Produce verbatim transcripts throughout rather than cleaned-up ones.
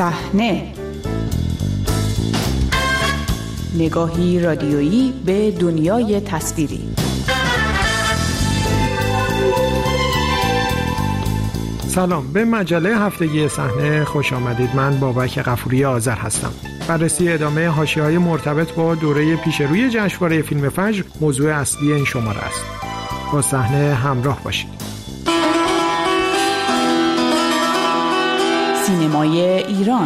صحنه، نگاهی رادیویی به دنیای تصویری. سلام، به مجله هفتگی صحنه خوش آمدید. من بابک غفوری آذر هستم. بررسی ادامه حاشیه‌های مرتبط با دوره پیشروی جشنواره فیلم فجر موضوع اصلی این شماره است. با صحنه همراه باشید. سینمای ایران.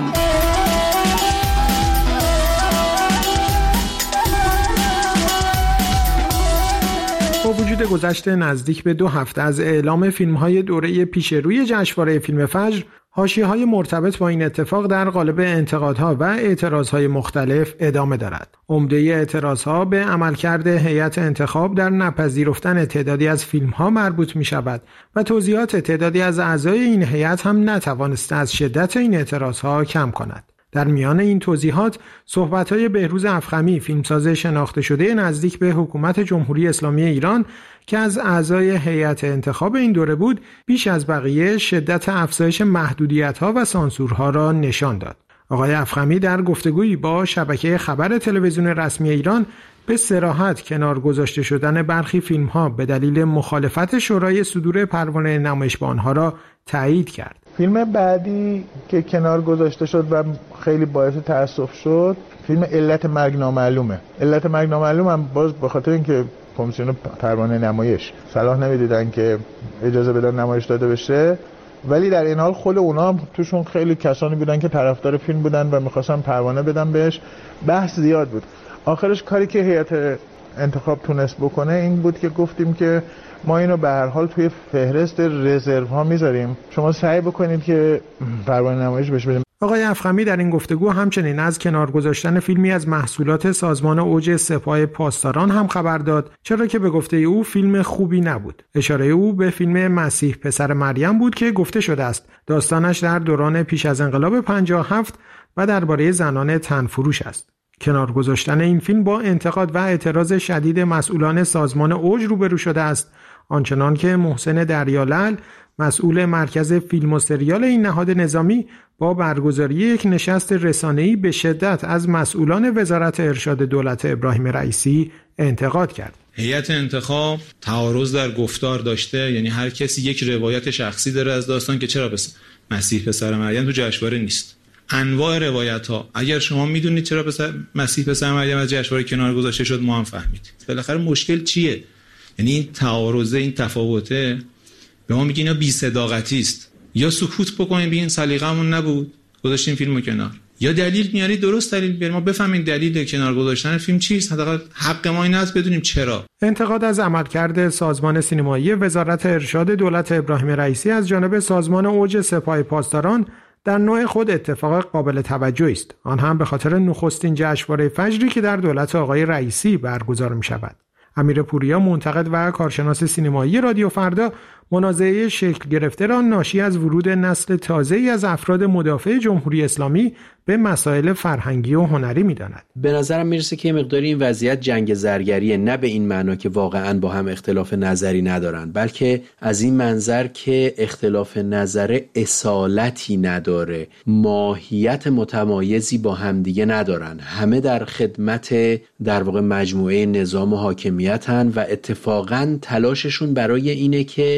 با وجود گذشت نزدیک به دو هفته از اعلام فیلم‌های دوره پیشروی جشنواره فیلم فجر، حاشیه‌های مرتبط با این اتفاق در قالب انتقادها و اعتراضهای مختلف ادامه دارد. عمده اعتراضها به عملکرد هیئت انتخاب در نپذیرفتن تعدادی از فیلم‌ها مربوط می‌شود و توضیحات تعدادی از اعضای این هیئت هم نتوانسته از شدت این اعتراضها کم کند. در میان این توضیحات صحبت‌های بهروز افخمی، فیلمساز شناخته شده نزدیک به حکومت جمهوری اسلامی ایران که از اعضای هیئت انتخاب این دوره بود، بیش از بقیه شدت افزایش محدودیت‌ها و سانسورها را نشان داد. آقای افخمی در گفتگویی با شبکه خبر تلویزیون رسمی ایران به صراحت کنار گذاشته شدن برخی فیلم‌ها به دلیل مخالفت شورای صدور پروانه نمایش با آنها را تایید کرد. فیلم بعدی که کنار گذاشته شد و خیلی باعث تأسف شد، فیلم علت مرگ نامعلومه. علت مرگ نامعلوم هم باز به خاطر اینکه کمیسیون پروانه نمایش صلاح نمیدیدن که اجازه بدن نمایش داده بشه، ولی در این حال خود اونا هم توشون خیلی کسانی بودن که طرفدار فیلم بودن و می‌خواستن پروانه بدن بهش. بحث زیاد بود. آخرش کاری که هیئت انتخاب تونست بکنه این بود که گفتیم که ما اینو به هر حال توی فهرست رزرو ها میذاریم، شما سعی بکنید که پروانه نمایش بشه بدیم. آقای افخمی در این گفتگو همچنین از کنار گذاشتن فیلمی از محصولات سازمان اوج سپاه پاسداران هم خبر داد، چرا که به گفته او فیلم خوبی نبود. اشاره او به فیلم مسیح پسر مریم بود که گفته شده است داستانش در دوران پیش از انقلاب پنجاه و هفت و درباره زنان تنفروش است. کنار گذاشتن این فیلم با انتقاد و اعتراض شدید مسئولان سازمان اوج روبرو شده است، آنچنان که محسن دریالعل، مسئول مرکز فیلم و سریال این نهاد نظامی، با برگزاری یک نشست رسانه‌ای به شدت از مسئولان وزارت ارشاد دولت ابراهیم رئیسی انتقاد کرد. هیئت انتخاب تعارض در گفتار داشته، یعنی هر کسی یک روایت شخصی داره از داستان که چرا پس مسیح پسر مریم تو جشنواره نیست. انواع روایت ها، اگر شما میدونید چرا پسر مسیح پسر مریم از جشنواره کنار گذاشته شد، ما هم فهمید. بالاخره مشکل چیه؟ یعنی این تعارضه، این تفاوته به ما میگه اینا بی صداقتی است. یا سکوت بکنیم بگین سلیقه‌مون نبود گذاشتیم فیلمو کنار، یا دلیل میاری درست دلیل بیاریم ما بفهمیم دلیل کنار گذاشتن فیلم چیست. حداقل حق ما این است بدونیم چرا. انتقاد از عملکرد سازمان سینمایی وزارت ارشاد دولت ابراهیم رئیسی از جانب سازمان اوج سپاه پاسداران در نوع خود اتفاق قابل توجهی است، آن هم به خاطر نخستین جشنواره فجری که در دولت آقای رئیسی برگزار می شود. امیر پوریا، منتقد و کارشناس سینمایی رادیو فردا، منازعه شکل گرفته را ناشی از ورود نسل تازه‌ای از افراد مدافع جمهوری اسلامی به مسائل فرهنگی و هنری می‌داند. به نظرم میرسه که مقداری این وضعیت جنگ زرگریه، نه به این معنا که واقعاً با هم اختلاف نظری ندارن، بلکه از این منظر که اختلاف نظر اصالتی نداره، ماهیت متمایزی با همدیگه ندارن، همه در خدمت در واقع مجموعه نظام و حاکمیتن و اتفاقاً تلاششون برای اینه که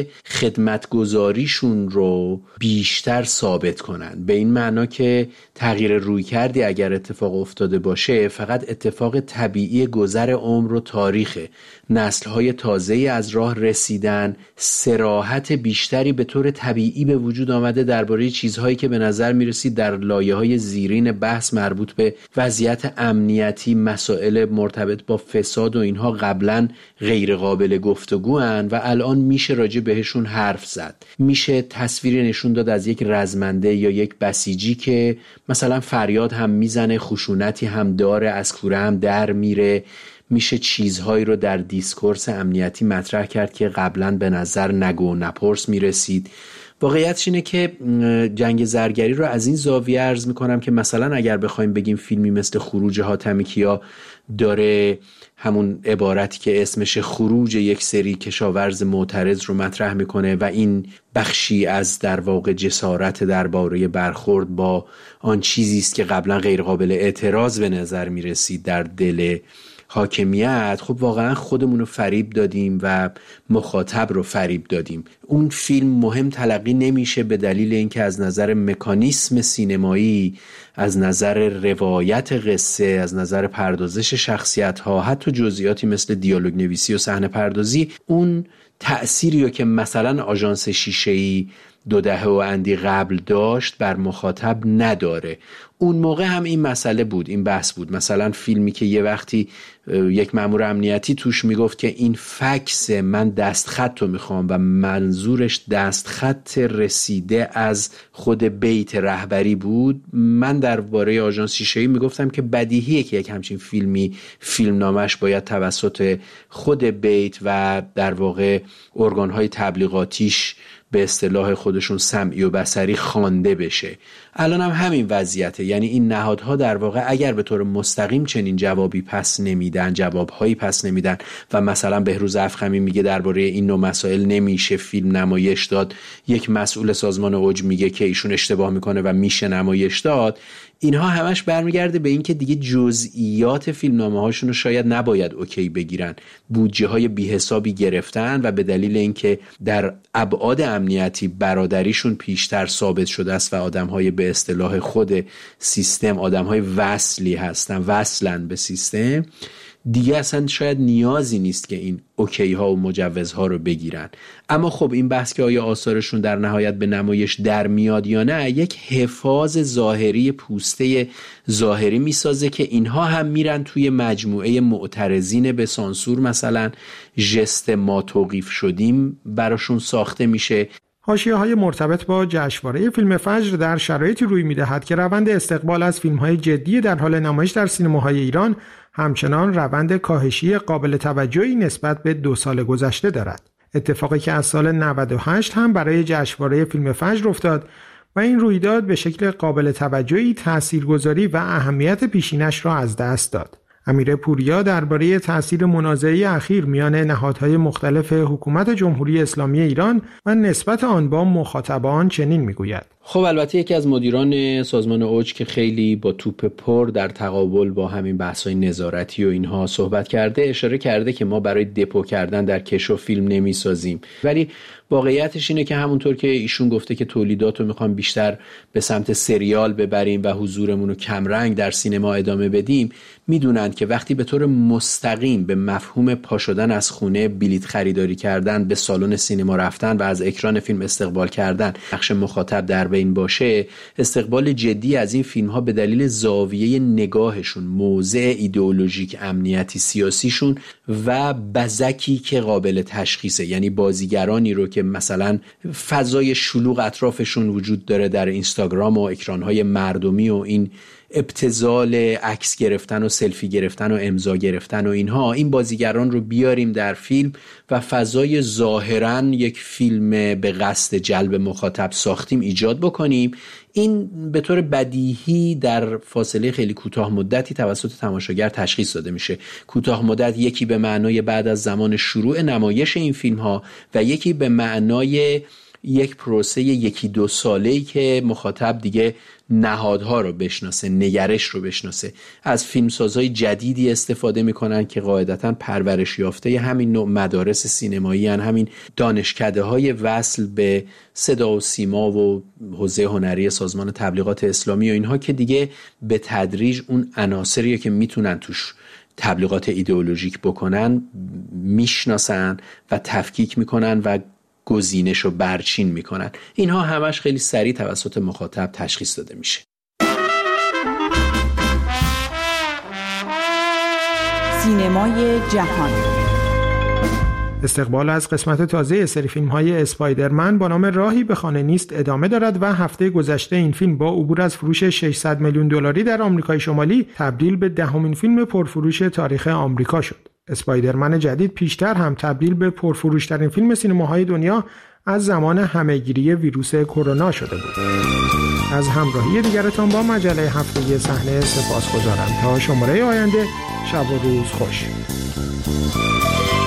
خدمتگزاریشون رو بیشتر ثابت کنن، به این معنا که تغییر روی کردی اگر اتفاق افتاده باشه فقط اتفاق طبیعی گذر عمر و تاریخه. نسل‌های تازه‌ای از راه رسیدن، صراحت بیشتری به طور طبیعی به وجود آمده درباره چیزهایی که به نظر می‌رسید در لایه‌های زیرین بحث مربوط به وضعیت امنیتی، مسائل مرتبط با فساد و اینها قبلاً غیر قابل گفتگوان و الان میشه راجع بهشون حرف زد. میشه تصویری نشون داد از یک رزمنده یا یک بسیجی که مثلا فریاد هم میزنه، خشونتی هم داره، از کوره هم در میره. میشه چیزهایی رو در دیسکورس امنیتی مطرح کرد که قبلا به نظر نگو و نپرس میرسید واقعیتش اینه که جنگ زرگری رو از این زاویه عرض میکنم که مثلا اگر بخوایم بگیم فیلمی مثل خروج حاتمی کیا داره همون عبارتی که اسمش خروج یک سری کشاورز معترض رو مطرح میکنه و این بخشی از در واقع جسارت درباره برخورد با آن چیزی است که قبلا غیر قابل اعتراض به نظر میرسید در دل حاکمیت، خب واقعا خودمون رو فریب دادیم و مخاطب رو فریب دادیم. اون فیلم مهم تلقی نمیشه به دلیل اینکه از نظر مکانیسم سینمایی، از نظر روایت قصه، از نظر پردازش شخصیت ها، حتی جزئیاتی مثل دیالوگ نویسی و صحنه پردازی اون تأثیری رو که مثلا آژانس شیشه‌ای دو دهه و اندی قبل داشت بر مخاطب نداره. اون موقع هم این مسئله بود، این بحث بود. مثلا فیلمی که یه وقتی یک مأمور امنیتی توش میگفت که این فکس من دستخط رو میخوام و منظورش دستخط رسیده از خود بیت رهبری بود، من درباره آژانس شیشه‌ای میگفتم که بدیهیه که یک همچین فیلمی فیلم نامش باید توسط خود بیت و در واقع ارگان‌های تبلیغاتیش به اصطلاح خودشون سمعی و بصری خوانده بشه. الان هم همین وضعیته، یعنی این نهادها در واقع اگر به طور مستقیم چنین جوابی پس نمیدن، جوابهایی پس نمیدن و مثلا بهروز افخمی میگه درباره این نوع مسائل نمیشه فیلم نمایش داد، یک مسئول سازمان اوج میگه که ایشون اشتباه میکنه و میشه نمایش داد، اینها همش برمیگرده به این که دیگه جزئیات فیلمنامه هاشون رو شاید نباید اوکی بگیرن. بودجه های بی حسابی گرفتن و به دلیل اینکه در ابعاد امنیتی برادریشون پیشتر ثابت شده است و آدم های به اصطلاح خود سیستم آدم های وصلی هستن، وصلن به سیستم، دیگه اصلا شاید نیازی نیست که این اوکی ها و مجوزها رو بگیرن. اما خب این بحث که آیا آثارشون در نهایت به نمایش در میاد یا نه، یک حفاظ ظاهری پوسته ظاهری میسازه که اینها هم میرن توی مجموعه معترضین به سانسور، مثلا ژست ما توقیف شدیم براشون ساخته میشه. حاشیه‌های مرتبط با جشنواره فیلم فجر در شرایطی روی می‌دهد که روند استقبال از فیلم‌های جدی در حال نمایش در سینماهای ایران همچنان روند کاهشی قابل توجهی نسبت به دو سال گذشته دارد. اتفاقی که از سال نود و هشت هم برای جشنواره فیلم فجر افتاد و این رویداد به شکل قابل توجهی تاثیرگذاری و اهمیت پیشینش را از دست داد. امیر پوریا درباره تأثیر منازعه اخیر میان نهادهای مختلف حکومت جمهوری اسلامی ایران و نسبت آن با مخاطبان چنین میگوید: خب البته یکی از مدیران سازمان اوج که خیلی با توپ پر در تقابل با همین بحث‌های نظارتی و اینها صحبت کرده، اشاره کرده که ما برای دپو کردن در کشو فیلم نمی‌سازیم، ولی واقعیتش اینه که همونطور که ایشون گفته که تولیدات رو میخوام بیشتر به سمت سریال ببریم و حضورمون رو کمرنگ در سینما ادامه بدیم، میدونند که وقتی به طور مستقیم به مفهوم پا شدن از خونه، بلیط خریداری کردن، به سالن سینما رفتن و از اکران فیلم استقبال کردن نقش مخاطب در بین باشه، استقبال جدی از این فیلم ها به دلیل زاویه نگاهشون، موضع ایدئولوژیک امنیتی سیاسیشون و بزکی که قابل تشخیصه، یعنی بازیگرانی رو که مثلا فضای شلوغ اطرافشون وجود داره در اینستاگرام و اکرانهای مردمی و این ابتذال عکس گرفتن و سلفی گرفتن و امضا گرفتن و اینها، این بازیگران رو بیاریم در فیلم و فضای ظاهراً یک فیلم به قصد جلب مخاطب ساختیم ایجاد بکنیم. این به طور بدیهی در فاصله خیلی کوتاه مدتی توسط تماشاگر تشخیص داده میشه. کوتاه مدت یکی به معنای بعد از زمان شروع نمایش این فیلم ها و یکی به معنای یک پروسه یکی دو ساله‌ای که مخاطب دیگه نهادها رو بشناسه، نگرش رو بشناسه. از فیلمسازهای جدیدی استفاده میکنن که قاعدتاً پرورش یافته همین نوع مدارس سینمایی هن، همین دانشکده های وصل به صدا و سیما و حوزه هنری سازمان تبلیغات اسلامی و اینها که دیگه به تدریج اون عناصریه که میتونن توش تبلیغات ایدئولوژیک بکنن میشناسن و تفکیک میکنن و گزینش رو برچین میکنن. اینها همش خیلی سریع توسط مخاطب تشخیص داده میشه. سینمای جهان. استقبال از قسمت تازه سری فیلم‌های اسپایدرمن با نام راهی به خانه نیست ادامه دارد و هفته گذشته این فیلم با عبور از فروش ششصد میلیون دلاری در آمریکای شمالی تبدیل به دهمین فیلم پرفروش تاریخ آمریکا شد. اسپایدرمن جدید پیشتر هم تبدیل به پرفروش‌ترین فیلم سینماهای دنیا از زمان همهگیری ویروس کرونا شده بود. از همراهی دیگرتان با مجله هفتگی صحنه سپاسگزارم. تا شماره آینده، شب و روز خوش.